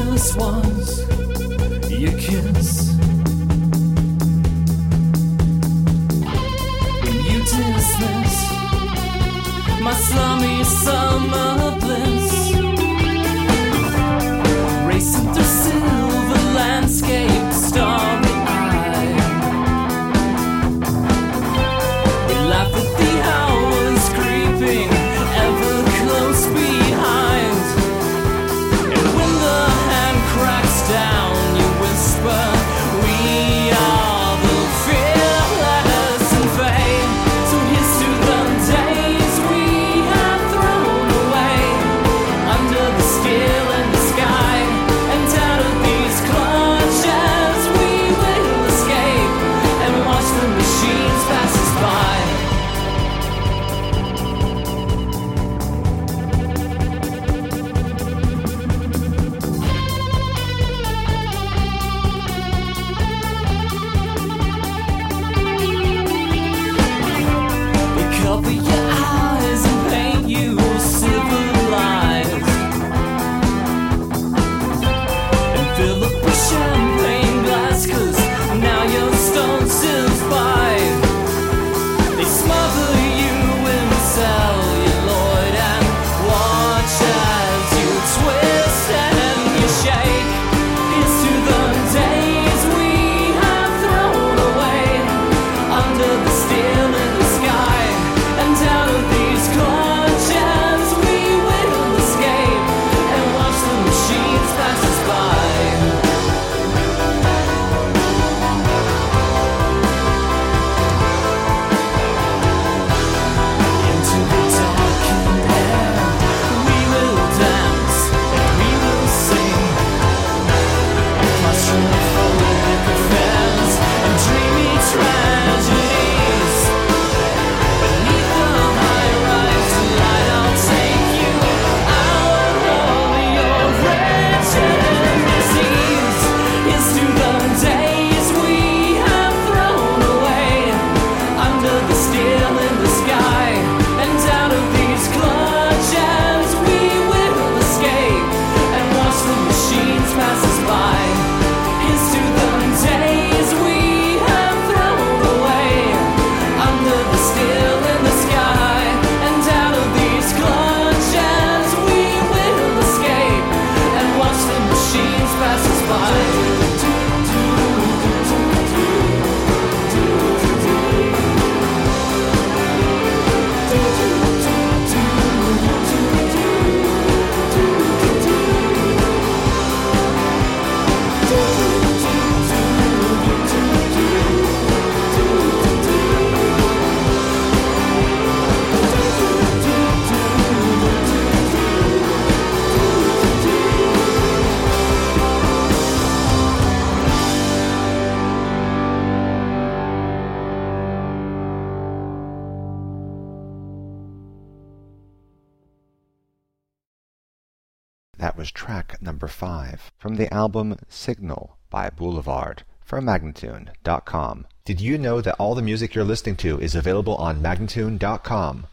just want your kiss. When you dismiss my slummy summer bliss, racing through silver landscape, starry eyed, we laugh at the hours creeping ever close behind. And when the hand cracks down, you whisper, we are the fearless and vain. So here's to the days we have thrown away, under the steel in the sky, and out of these clutches we will escape, and watch the machines pass us by. Cover your eyes and paint you civilized, and fill up a champagne glass, 'cause now you're stone sillified. They smother you in celluloid and watch as you twist and you shake. Here's to the days we have thrown away, under the steel in the sky, and out of these clutches we will escape, and watch the machines pass us by. Into the darkened air we will dance and we will sing, claustrophobic affairs and dreamy tragedies. Beneath the high-rise light, I'll take you out of your wretched disease. Here's to the days we have thrown away, under the steel in the sky, and out of these clutches we will escape, and watch the machines pass us by. Here's to the days we have thrown away, under the steel in the sky, and out of these clutches we will escape, and watch the machines pass us by. That was track number 5 from the album Signal by Boulevard from Magnatune.com. Did you know that all the music you're listening to is available on Magnatune.com?